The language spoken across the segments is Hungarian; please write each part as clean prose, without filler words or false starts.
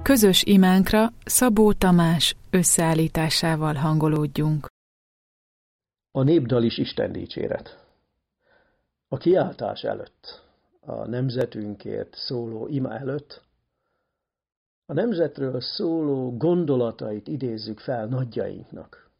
Közös imánkra Szabó Tamás összeállításával hangolódjunk. A népdal is Isten dicséret. A kiáltás előtt, a nemzetünkért szóló ima előtt, a nemzetről szóló gondolatait idézzük fel nagyjainknak.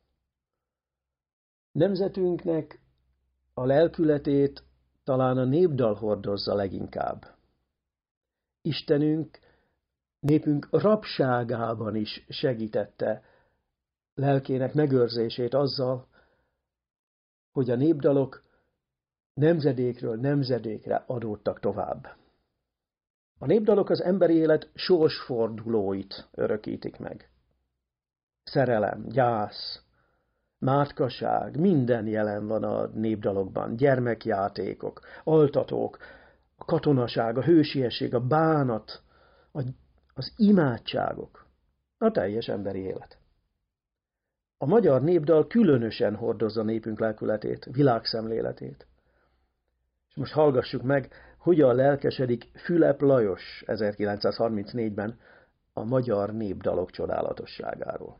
Nemzetünknek a lelkületét talán a népdal hordozza leginkább. Istenünk népünk rabságában is segítette lelkének megőrzését azzal, hogy a népdalok nemzedékről nemzedékre adódtak tovább. A népdalok az emberi élet sorsfordulóit örökítik meg. Szerelem, gyász, mátkaság, minden jelen van a népdalokban. Gyermekjátékok, altatók, a katonaság, a hősiesség, a bánat, az imádságok, a teljes emberi élet. A magyar népdal különösen hordozza népünk lelkületét, világszemléletét. És most hallgassuk meg, hogyan lelkesedik Fülep Lajos 1934-ben a magyar népdalok csodálatosságáról.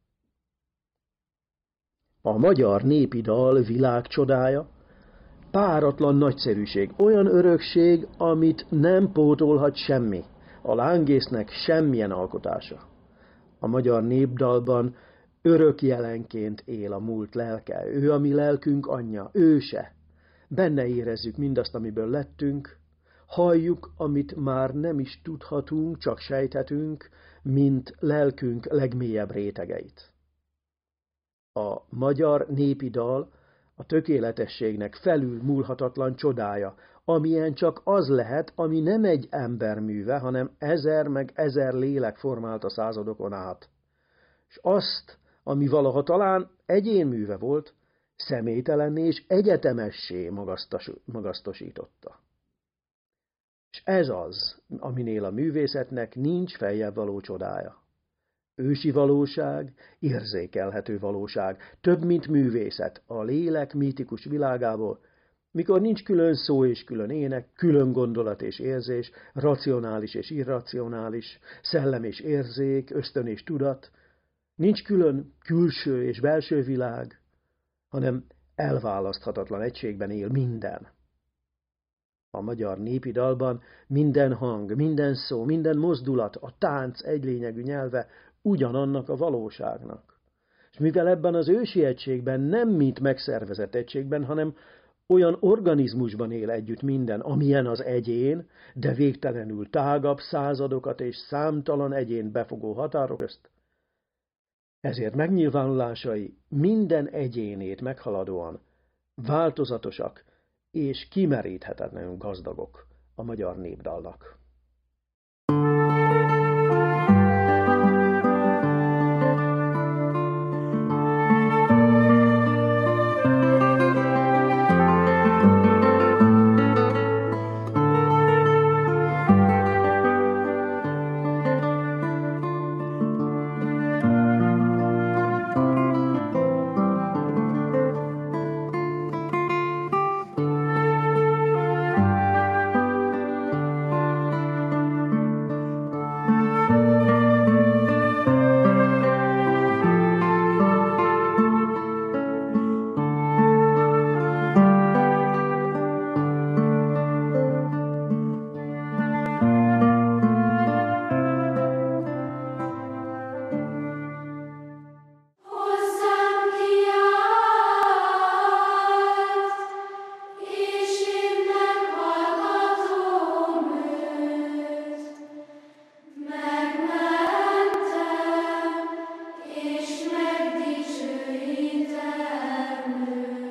A magyar népi dal világcsodája, páratlan nagyszerűség, olyan örökség, amit nem pótolhat semmi, a lángésznek semmilyen alkotása. A magyar népdalban örök jelenként él a múlt lelke, ő a mi lelkünk anyja, őse. Benne érezzük mindazt, amiből lettünk, halljuk, amit már nem is tudhatunk, csak sejthetünk, mint lelkünk legmélyebb rétegeit. A magyar népi dal a tökéletességnek felül múlhatatlan csodája, amilyen csak az lehet, ami nem egy ember műve, hanem ezer meg ezer lélek formálta századokon át. És azt, ami valaha talán egyén műve volt, személytelenné és egyetemessé magasztosította. És ez az, aminél a művészetnek nincs feljebb való csodája. Ősi valóság, érzékelhető valóság, több, mint művészet, a lélek mítikus világából, mikor nincs külön szó és külön ének, külön gondolat és érzés, racionális és irracionális, szellem és érzék, ösztön és tudat, nincs külön külső és belső világ, hanem elválaszthatatlan egységben él minden. A magyar népi dalban minden hang, minden szó, minden mozdulat, a tánc egylényegű nyelve ugyanannak a valóságnak. És mivel ebben az ősi egységben nem mint megszervezett egységben, hanem olyan organizmusban él együtt minden, amilyen az egyén, de végtelenül tágabb századokat és számtalan egyén befogó határok közt, ezért megnyilvánulásai minden egyénét meghaladóan változatosak és kimeríthetetlenül gazdagok a magyar népdalnak.